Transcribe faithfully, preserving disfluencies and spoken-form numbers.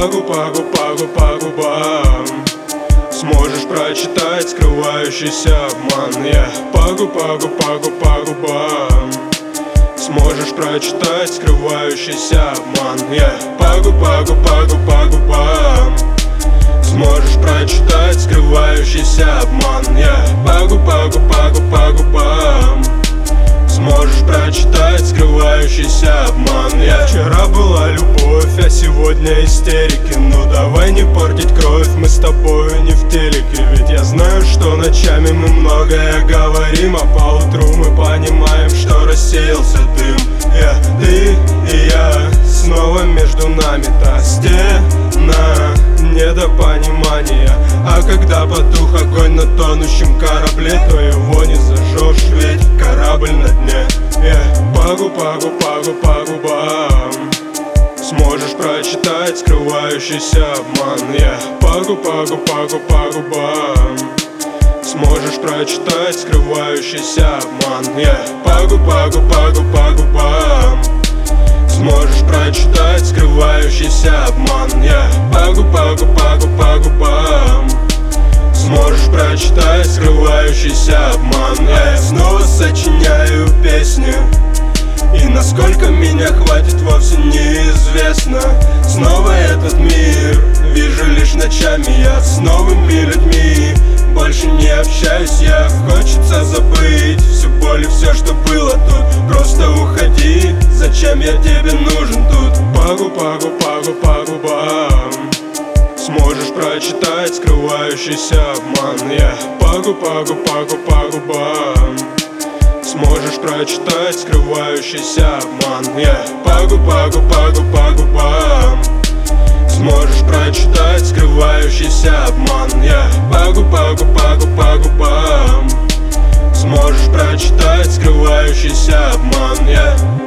По губам, по губам, по губам сможешь прочитать скрывающийся обман. Я по губам, по губам, по губам сможешь прочитать скрывающийся обман. Я по губам, по губам, по губам сможешь прочитать скрывающийся обман. Я по губам, по губам, по губам сможешь прочитать скрывающийся обман. Я вчера была любовь, а сегодня истерики. Ну давай не портить кровь, мы с тобою не в телеке. Ведь я знаю, что ночами мы многое говорим, а поутру мы понимаем, что рассеялся дым. Я, ты и я, снова между нами та стена недопонимания. А когда потух огонь на тонущем корабле, то его не зажжешь, ведь корабль на дне. Я по губам, по губам, по губам сможешь прочитать скрывающийся обман. Я по губам, по губам, по губам сможешь прочитать скрывающийся обман. Я по губам, по губам, по губам сможешь прочитать скрывающийся обман. Я по губам, по губам, по губам сможешь прочитать скрывающийся обман. Я снова сочиняю песни, и насколько меня хватит, вовсе неизвестно. Снова этот мир вижу лишь ночами. Я с новыми людьми больше не общаюсь. Я хочется забыть всю боль и все, что было тут. Просто уходи, зачем я тебе нужен тут? По губам, по губам, по губам сможешь прочитать скрывающийся обман. Я по губам, по губам, по губам сможешь прочитать скрывающийся обман. Я по губам, по губам, по губам сможешь прочитать скрывающийся обман. Я по губам, по губам, по губам сможешь прочитать скрывающийся обман. Я